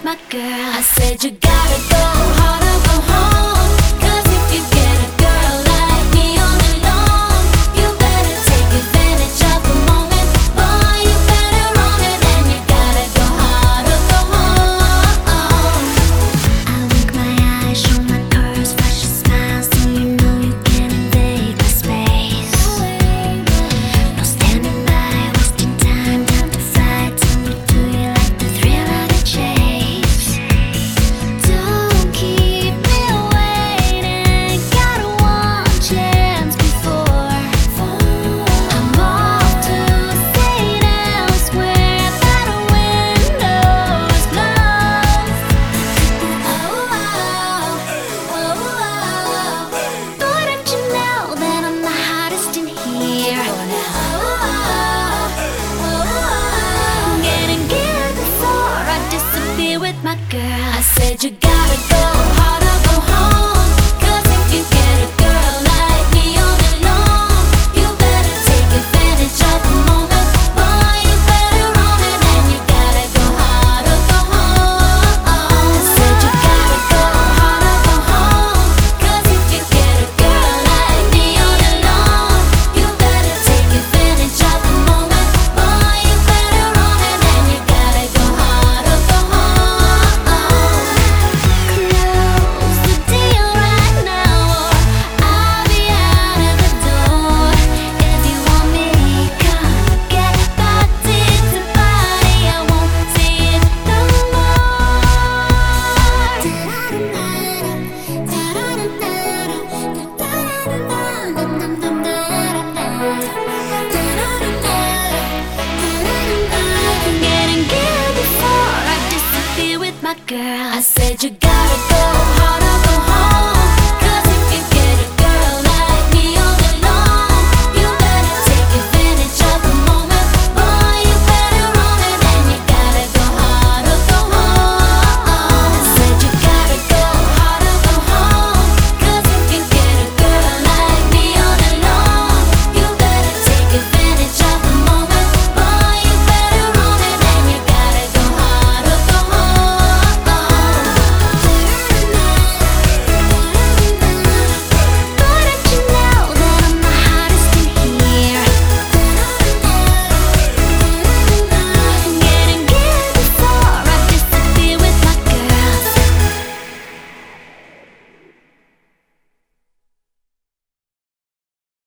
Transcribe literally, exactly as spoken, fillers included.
my girl. I said you gotta go hard or go home. 'Cause if you get a girl like me all alone, you better take advantage of the moment. Boy, you better own it, and you gotta go hard or go home. I wink my eyes, show my curves, flash a smile, so you know you can invade my space. No standing by, wasting time, time to fly. Tell me, do you like the thrill of the chase? Don't keep me waiting, got one chance before I'm off to fade elsewhere. That window's closed. Oh, oh, oh, oh. Boy, don't you know that I'm the hottest in here? Oh, oh, oh. Getting geared before I disappear with my girl. I said you gotta go hard or go home. 'Cause if you get a girl like me all alone, you better take advantage of the moment. Boy, you better own it, and you gotta go hard or go home. I said you gotta go hard or go home. 'Cause if you get a girl like me all alone, you better take advantage of the moment. Boy, you better own it, and you gotta go hard or go home. Close the deal right now, or I'll be out of the door. If you want me, come get body to body. I won't see it no more. Getting geared before I disappear with my girl. I said you gotta go